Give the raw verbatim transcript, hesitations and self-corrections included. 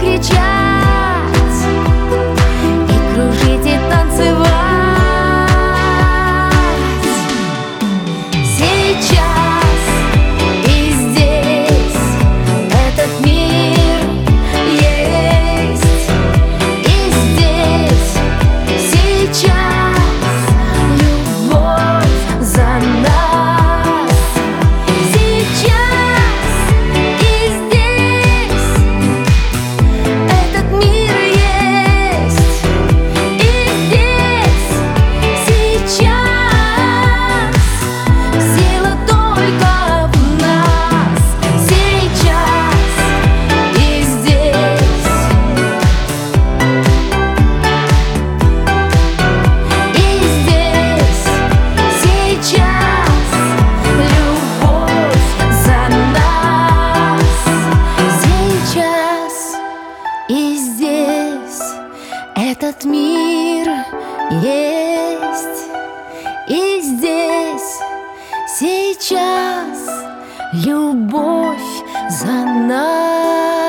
и кружить, и танцевать. Сейчас и здесь этот мир есть, и здесь сейчас любовь за нас. Сейчас и здесь этот мир есть, и здесь сейчас сила только в нас. Сейчас и здесь, и здесь сейчас любовь за нас. Сейчас и здесь этот мир есть, и здесь сейчас любовь за нас.